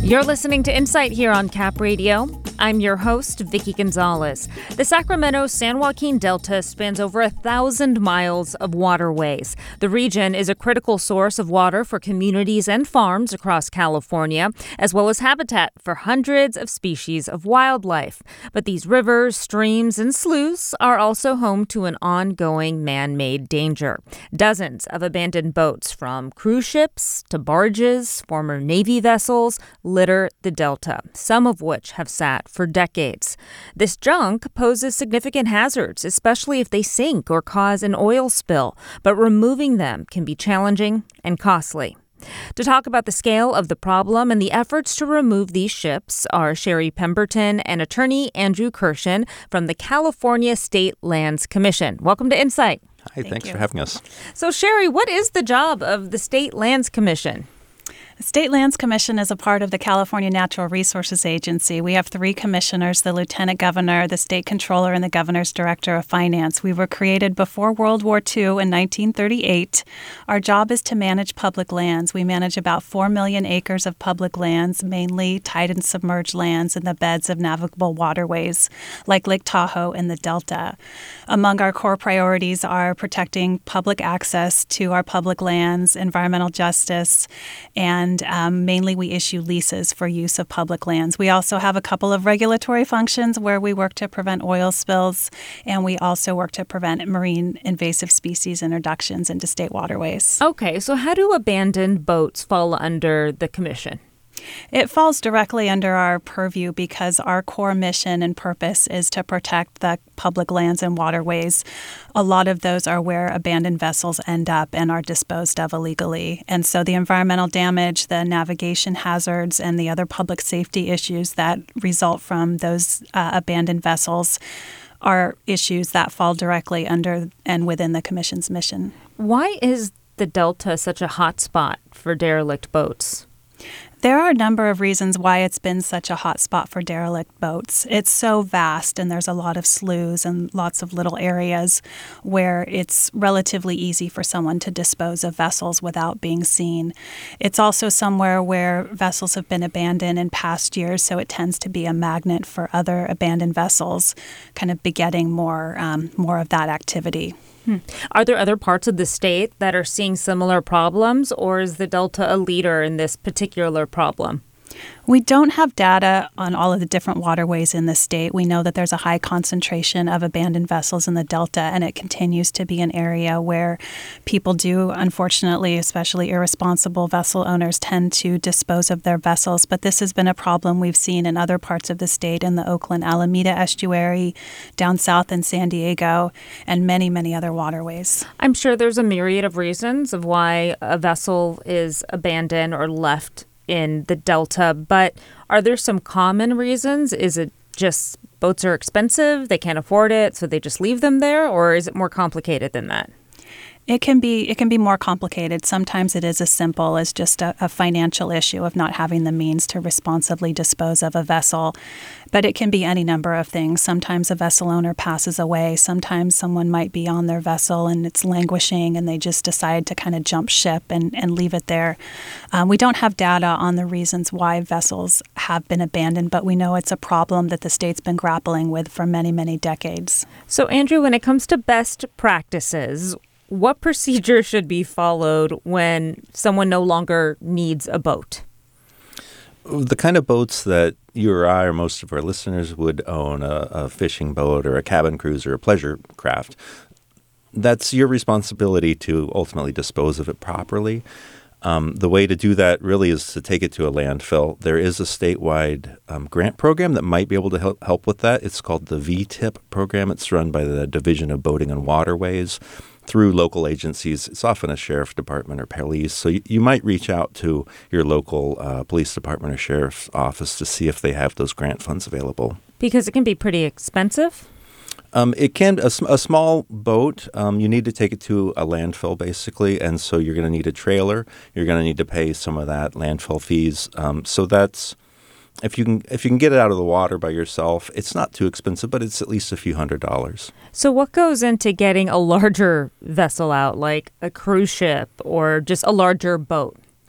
You're listening to Insight here on Cap Radio. I'm your host, Vicki Gonzalez. The Sacramento-San Joaquin Delta spans over 1,000 miles of waterways. The region is a critical source of water for communities and farms across California, as well as habitat for hundreds of species of wildlife. But these rivers, streams, and sloughs are also home to an ongoing man-made danger. Dozens of abandoned boats, from cruise ships to barges, former Navy vessels, litter the Delta, some of which have sat for decades. This junk poses significant hazards, especially if they sink or cause an oil spill, but removing them can be challenging and costly. To talk about the scale of the problem and the efforts to remove these ships are Sherry Pemberton and attorney Andrew Kirshen from the California State Lands Commission. Welcome to Insight. Hi, thanks for having us. So, Sherry, what is the job of the State Lands Commission? The State Lands Commission is a part of the California Natural Resources Agency. We have three commissioners, the Lieutenant Governor, the State Controller, and the Governor's Director of Finance. We were created before World War II in 1938. Our job is to manage public lands. We manage about 4 million acres of public lands, mainly tide and submerged lands in the beds of navigable waterways like Lake Tahoe and the Delta. Among our core priorities are protecting public access to our public lands, environmental justice, and mainly we issue leases for use of public lands. We also have a couple of regulatory functions where we work to prevent oil spills, and we also work to prevent marine invasive species introductions into state waterways. Okay, so how do abandoned boats fall under the commission? It falls directly under our purview because our core mission and purpose is to protect the public lands and waterways. A lot of those are where abandoned vessels end up and are disposed of illegally. And so the environmental damage, the navigation hazards, and the other public safety issues that result from those abandoned vessels are issues that fall directly under and within the Commission's mission. Why is the Delta such a hot spot for derelict boats? There are a number of reasons why it's been such a hot spot for derelict boats. It's so vast, and there's a lot of sloughs and lots of little areas where it's relatively easy for someone to dispose of vessels without being seen. It's also somewhere where vessels have been abandoned in past years, so it tends to be a magnet for other abandoned vessels, kind of begetting more of that activity. Are there other parts of the state that are seeing similar problems, or is the Delta a leader in this particular problem? We don't have data on all of the different waterways in the state. We know that there's a high concentration of abandoned vessels in the Delta, and it continues to be an area where people do, unfortunately, especially irresponsible vessel owners, tend to dispose of their vessels. But this has been a problem we've seen in other parts of the state, in the Oakland-Alameda estuary, down south in San Diego, and many, many other waterways. I'm sure there's a myriad of reasons of why a vessel is abandoned or left in the Delta, but are there some common reasons? Is it just boats are expensive, they can't afford it, so they just leave them there, or is it more complicated than that? It can be more complicated. Sometimes it is as simple as just a financial issue of not having the means to responsibly dispose of a vessel. But it can be any number of things. Sometimes a vessel owner passes away. Sometimes someone might be on their vessel and it's languishing and they just decide to kind of jump ship and leave it there. We don't have data on the reasons why vessels have been abandoned, but we know it's a problem that the state's been grappling with for many, many decades. So, Andrew, when it comes to best practices, what procedure should be followed when someone no longer needs a boat? The kind of boats that you or I or most of our listeners would own, a fishing boat or a cabin cruiser or a pleasure craft, that's your responsibility to ultimately dispose of it properly. The way to do that really is to take it to a landfill. There is a statewide grant program that might be able to help with that. It's called the VTIP program. It's run by the Division of Boating and Waterways through local agencies. It's often a sheriff department or police. So you might reach out to your local police department or sheriff's office to see if they have those grant funds available. Because it can be pretty expensive. It can, a small boat, you need to take it to a landfill, basically, and so you're going to need a trailer. You're going to need to pay some of that landfill fees. So that's, if you can get it out of the water by yourself, it's not too expensive, but it's at least a few $100s. So what goes into getting a larger vessel out, like a cruise ship or just a larger boat?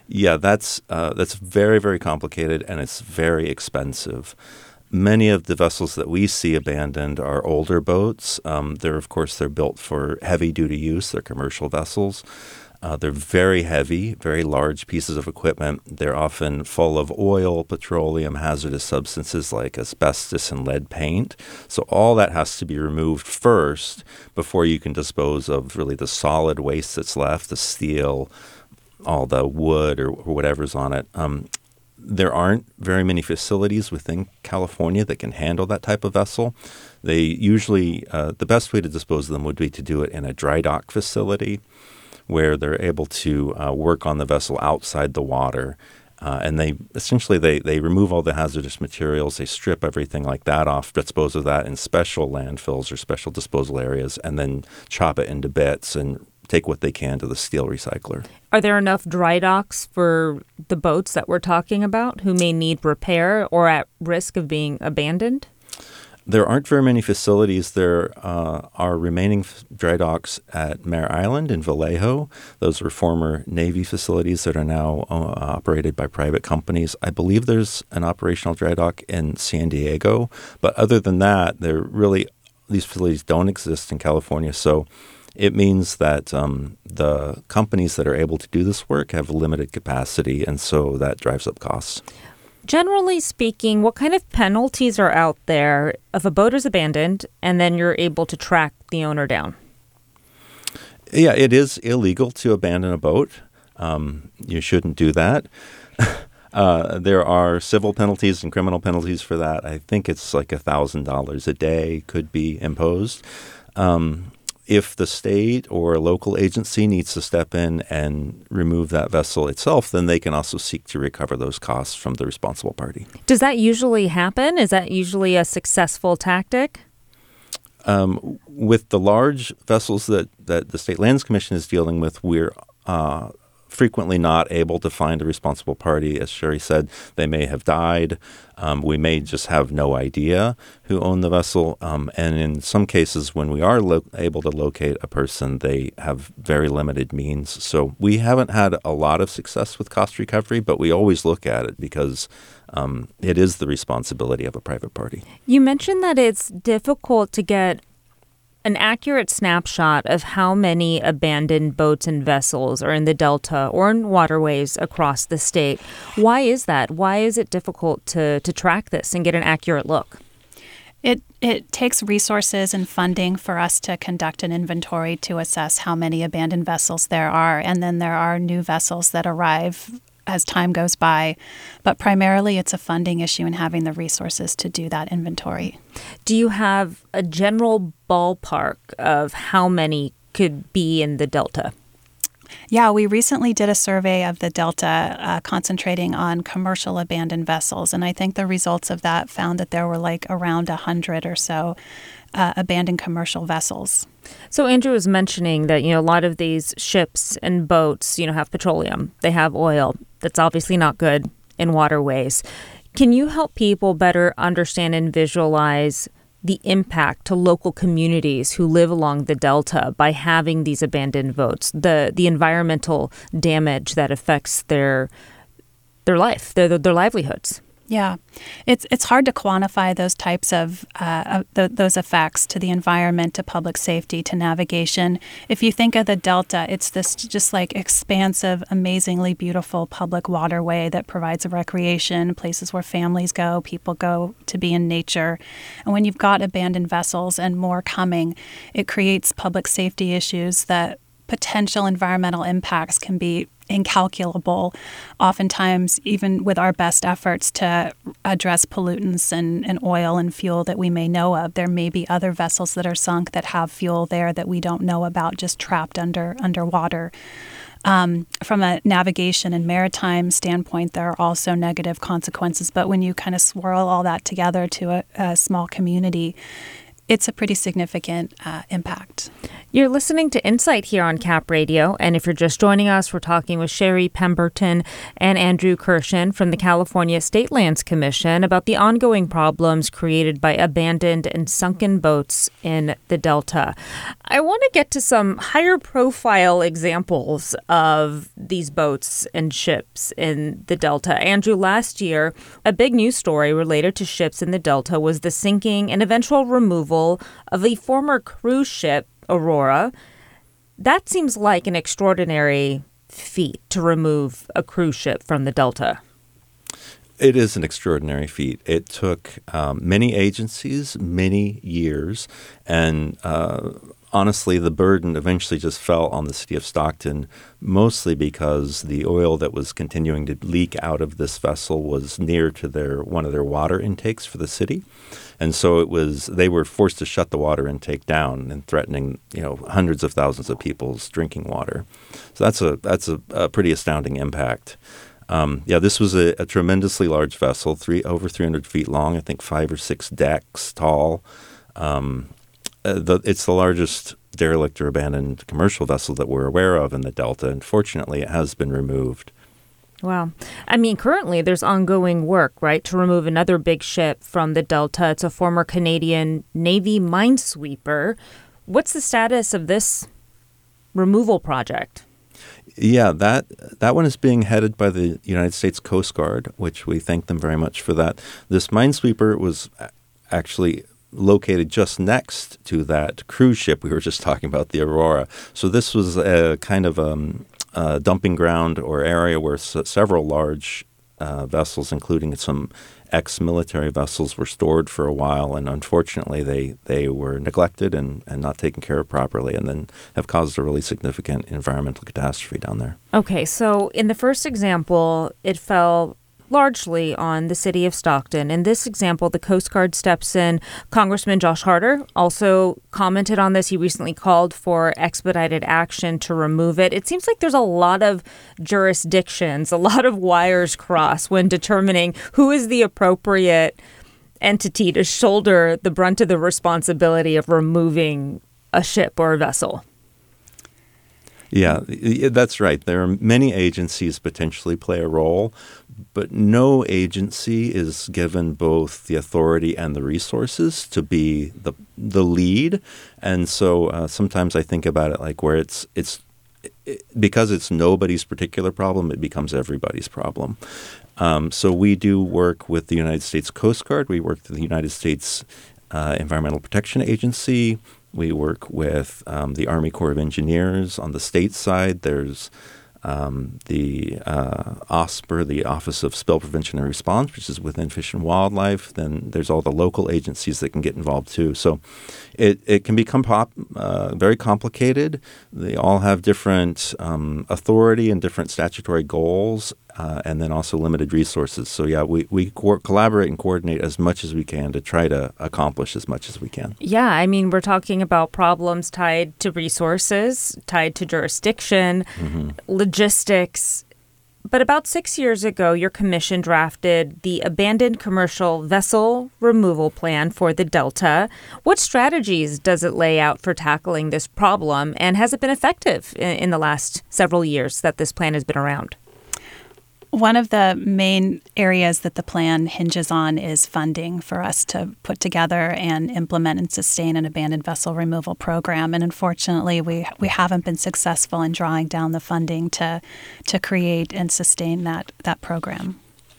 Yeah, that's very, very complicated, and it's very expensive. Many of the vessels that we see abandoned are older boats. They're built for heavy-duty use. They're commercial vessels. They're very heavy, very large pieces of equipment. They're often full of oil, petroleum, hazardous substances like asbestos and lead paint. So all that has to be removed first before you can dispose of really the solid waste that's left, the steel, all the wood or whatever's on it. There aren't very many facilities within California that can handle that type of vessel. They usually, the best way to dispose of them would be to do it in a dry dock facility where they're able to work on the vessel outside the water. And they remove all the hazardous materials. They strip everything like that off, dispose of that in special landfills or special disposal areas, and then chop it into bits and take what they can to the steel recycler. Are there enough dry docks for the boats that we're talking about who may need repair or at risk of being abandoned? There aren't very many facilities. There are remaining dry docks at Mare Island in Vallejo. Those were former Navy facilities that are now operated by private companies. I believe there's an operational dry dock in San Diego. But other than that, these facilities don't exist in California. So it means that the companies that are able to do this work have limited capacity, and so that drives up costs. Generally speaking, what kind of penalties are out there if a boat is abandoned and then you're able to track the owner down? Yeah, it is illegal to abandon a boat. You shouldn't do that. There are civil penalties and criminal penalties for that. I think it's like $1,000 a day could be imposed. If the state or a local agency needs to step in and remove that vessel itself, then they can also seek to recover those costs from the responsible party. Does that usually happen? Is that usually a successful tactic? With the large vessels that the State Lands Commission is dealing with, we're frequently not able to find a responsible party. As Sherry said, they may have died. We may just have no idea who owned the vessel. And in some cases, when we are able to locate a person, they have very limited means. So we haven't had a lot of success with cost recovery, but we always look at it because it is the responsibility of a private party. You mentioned that it's difficult to get an accurate snapshot of how many abandoned boats and vessels are in the Delta or in waterways across the state. Why is that? Why is it difficult to track this and get an accurate look? It takes resources and funding for us to conduct an inventory to assess how many abandoned vessels there are. And then there are new vessels that arrive as time goes by. But primarily it's a funding issue and having the resources to do that inventory. Do you have a general ballpark of how many could be in the Delta? Yeah, we recently did a survey of the Delta concentrating on commercial abandoned vessels. And I think the results of that found that there were like around 100 or so abandoned commercial vessels. So Andrew was mentioning that, a lot of these ships and boats, have petroleum. They have oil. That's obviously not good in waterways. Can you help people better understand and visualize the impact to local communities who live along the Delta by having these abandoned boats, the environmental damage that affects their life, their livelihoods? Yeah, it's hard to quantify those types of those effects to the environment, to public safety, to navigation. If you think of the Delta, it's this just like expansive, amazingly beautiful public waterway that provides a recreation, places where families go, people go to be in nature. And when you've got abandoned vessels and more coming, it creates public safety issues that potential environmental impacts can be incalculable. Oftentimes, even with our best efforts to address pollutants and oil and fuel that we may know of, there may be other vessels that are sunk that have fuel there that we don't know about, just trapped underwater. From a navigation and maritime standpoint, there are also negative consequences. But when you kind of swirl all that together to a small community, it's a pretty significant impact. You're listening to Insight here on Cap Radio, and if you're just joining us, we're talking with Sherry Pemberton and Andrew Kirshen from the California State Lands Commission about the ongoing problems created by abandoned and sunken boats in the Delta. I want to get to some higher profile examples of these boats and ships in the Delta. Andrew, last year, a big news story related to ships in the Delta was the sinking and eventual removal of the former cruise ship Aurora. That seems like an extraordinary feat to remove a cruise ship from the Delta. It is an extraordinary feat. It took many agencies, many years, and honestly, the burden eventually just fell on the city of Stockton, mostly because the oil that was continuing to leak out of this vessel was near to one of their water intakes for the city. And so they were forced to shut the water intake down and threatening, hundreds of thousands of people's drinking water. So that's a pretty astounding impact. This was a tremendously large vessel, over 300 feet long, I think 5 or 6 decks tall. It's the largest derelict or abandoned commercial vessel that we're aware of in the Delta, and fortunately it has been removed. Wow. I mean, currently there's ongoing work, right, to remove another big ship from the Delta. It's a former Canadian Navy minesweeper. What's the status of this removal project? Yeah, that one is being headed by the United States Coast Guard, which we thank them very much for that. This minesweeper was actually located just next to that cruise ship we were just talking about, the Aurora. So this was a kind of dumping ground or area where several large vessels, including some ex-military vessels, were stored for a while. And unfortunately, they were neglected and not taken care of properly, and then have caused a really significant environmental catastrophe down there. Okay, so in the first example, it fell largely on the city of Stockton. In this example, the Coast Guard steps in. Congressman Josh Harder also commented on this. He recently called for expedited action to remove it. It seems like there's a lot of jurisdictions, a lot of wires crossed when determining who is the appropriate entity to shoulder the brunt of the responsibility of removing a ship or a vessel. Yeah, that's right. There are many agencies potentially play a role, but no agency is given both the authority and the resources to be the lead. And so sometimes I think about it like where it's because it's nobody's particular problem, it becomes everybody's problem. So we do work with the United States Coast Guard. We work with the United States Environmental Protection Agency. We work with the Army Corps of Engineers. On the state side, there's the OSPR, the Office of Spill Prevention and Response, which is within Fish and Wildlife. Then there's all the local agencies that can get involved too. So it can become very complicated. They all have different authority and different statutory goals, and then also limited resources. So yeah, we collaborate and coordinate as much as we can to try to accomplish as much as we can. Yeah, I mean, we're talking about problems tied to resources, tied to jurisdiction, logistics. But about 6 years ago, your commission drafted the Abandoned Commercial Vessel Removal Plan for the Delta. What strategies does it lay out for tackling this problem, and has it been effective in the last several years that this plan has been around? One of the main areas that the plan hinges on is funding for us to put together and implement and sustain an abandoned vessel removal program. And unfortunately, we haven't been successful in drawing down the funding to create and sustain that program.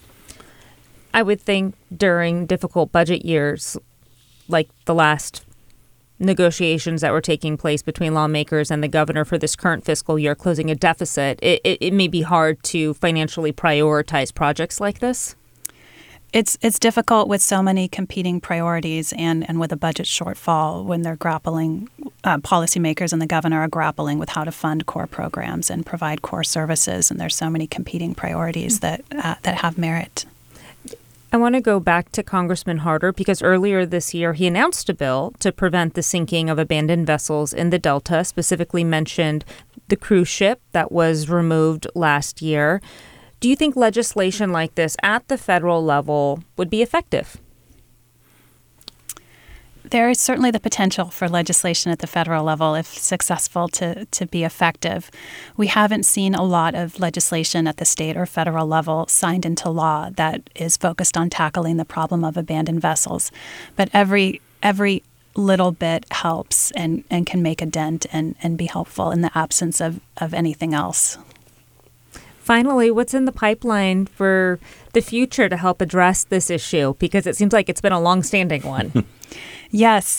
I would think during difficult budget years, like the last negotiations that were taking place between lawmakers and the governor for this current fiscal year, closing a deficit, it may be hard to financially prioritize projects like this. It's difficult with so many competing priorities and with a budget shortfall when they're grappling, policymakers and the governor are grappling with how to fund core programs and provide core services. And there's so many competing priorities that have merit. I want to go back to Congressman Harder because earlier this year he announced a bill to prevent the sinking of abandoned vessels in the Delta, specifically mentioned the cruise ship that was removed last year. Do you think legislation like this at the federal level would be effective? There is certainly the potential for legislation at the federal level, if successful, to be effective. We haven't seen a lot of legislation at the state or federal level signed into law that is focused on tackling the problem of abandoned vessels. But every little bit helps and can make a dent and be helpful in the absence of anything else. Finally, what's in the pipeline for the future to help address this issue? Because it seems like it's been a long-standing one. Yes.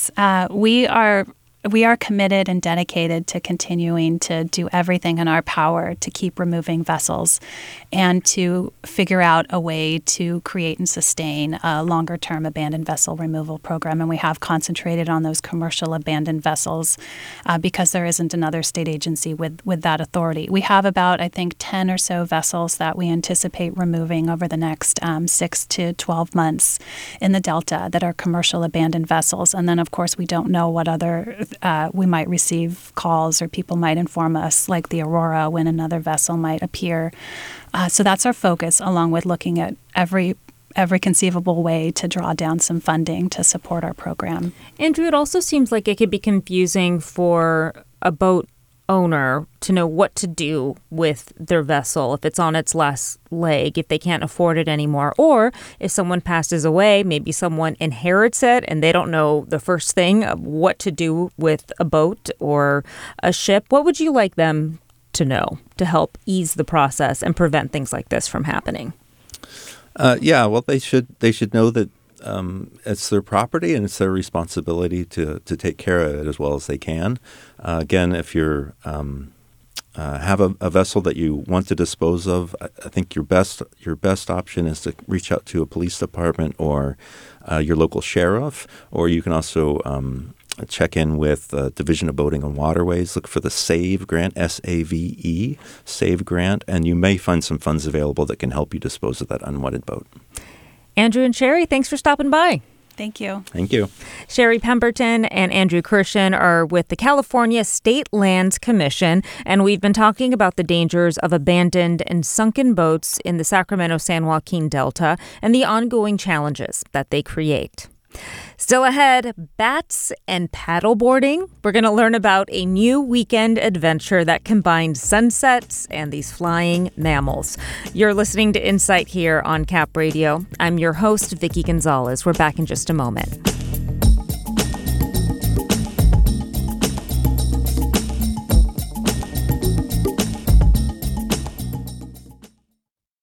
We are committed and dedicated to continuing to do everything in our power to keep removing vessels and to figure out a way to create and sustain a longer-term abandoned vessel removal program. And we have concentrated on those commercial abandoned vessels because there isn't another state agency with that authority. We have about, I think, 10 or so vessels that we anticipate removing over the next 6 to 12 months in the Delta that are commercial abandoned vessels. And then, of course, we don't know what other we might receive calls or people might inform us, like the Aurora, when another vessel might appear. So that's our focus, along with looking at every conceivable way to draw down some funding to support our program. Andrew, it also seems like it could be confusing for a boat owner to know what to do with their vessel if it's on its last leg, if they can't afford it anymore, or if someone passes away, maybe someone inherits it and they don't know the first thing of what to do with a boat or a ship. What would you like them to know to help ease the process and prevent things like this from happening? Well, they should know that it's their property and it's their responsibility to take care of it as well as they can. Again, if you're have a vessel that you want to dispose of, I think your best option is to reach out to a police department or your local sheriff, or you can also check in with the Division of Boating and Waterways. Look for the SAVE grant, SAVE, SAVE grant, and you may find some funds available that can help you dispose of that unwanted boat. Andrew and Sherry, thanks for stopping by. Thank you. Thank you. Sherry Pemberton and Andrew Kirshen are with the California State Lands Commission, and we've been talking about the dangers of abandoned and sunken boats in the Sacramento-San Joaquin Delta and the ongoing challenges that they create. Still ahead, bats and paddleboarding. We're going to learn about a new weekend adventure that combines sunsets and these flying mammals. You're listening to Insight here on Cap Radio. I'm your host, Vicki Gonzalez. We're back in just a moment.